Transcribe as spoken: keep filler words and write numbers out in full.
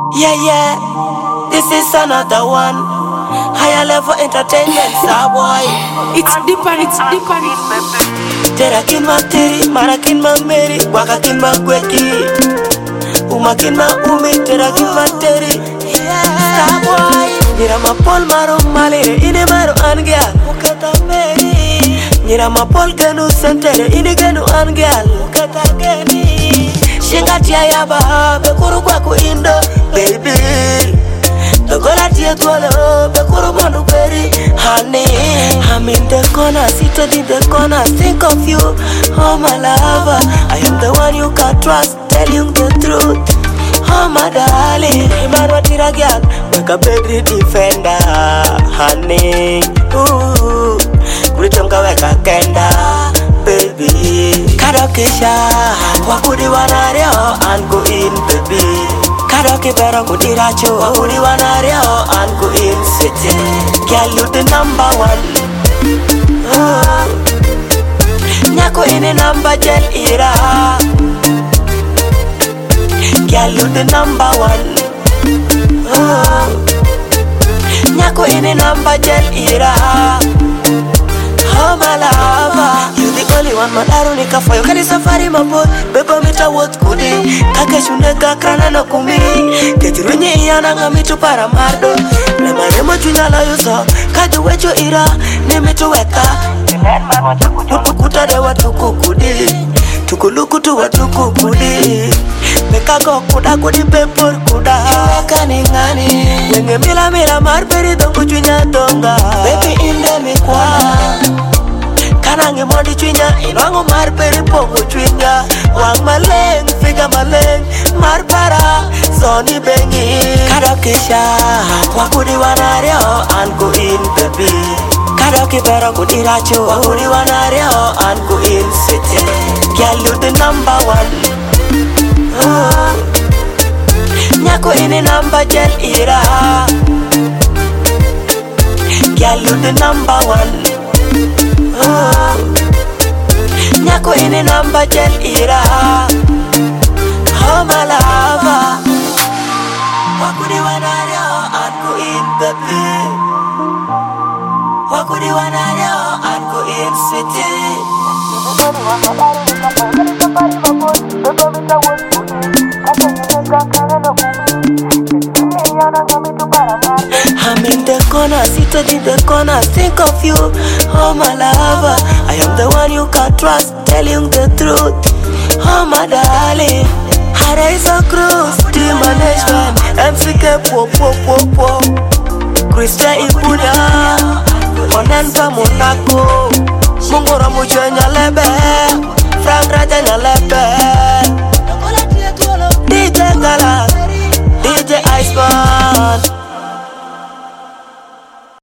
Yeah, yeah, this is another one. Higher level entertainment, star boy. It's deeper, it's deeper. Terakin ma teri, marakin ma meri, wakakin ma gweki, umakin ma umi, terakin ma teri. Star boy. Nira ma pol maro malere, ine maro angyal, ukata meri. Nira ma pol genu sentere, ine genu angyal, ukata geni. Shinga tia yaba, bekuru kwa kuindo, baby. Togola tia tualo, bekuru manu beri, honey. I'm in the corner, seated in the corner, think of you, oh my lover. I am the one you can trust, tell you the truth, oh my darling. Imarwa tiragyal, make a bedri defender, honey. Ooh, kuritemka weka kenda, baby. Kadokisha, wakudi wanario, and go in, baby. Kadoki bero kudiracho, wakudi wanario, and go in, city. Girl, you the number one. Oh, nyako ini number gel ira. Girl, you the number one. Oh, nyako ini number gel ira. Oh my lover, you the only one madaru nikafoyo kani safari mabo beba mita what kudi kake shunega krana no kumi ketirunye iyana ngamitu para mardo le maremo chunyala yuso kaji wecho ira nimitu weka upukuta de watuku kudi tukuluku tu watuku kudi mekago kuda kudi pepor kuda kani ngani wenge mila mila marberi dongu chunya donga baby inde mikwa kanange mondi chunya inwango marberi pongo chunya wang maleng figa maleng marbara zoni bengi kadokisha wakudi wanario and go in baby kadoki bero kudiracho wakudi wanario and go in city girl you the number one. Oh, nyako ini number gel ira. Girl you the number one. Oh, nyako ini number gel ira. Oh my lover, wakudi wanario and go in baby. Wakudi wanario and go in city. I'm in the corner, seated in the corner, think of you, oh my lover. I am the one you can trust, tell you the truth, oh my darling. Hara is a cruise, team management, M C K po po po po. Krista Ibuda, Onenka Monaco, Mungora Mujanya Lebe.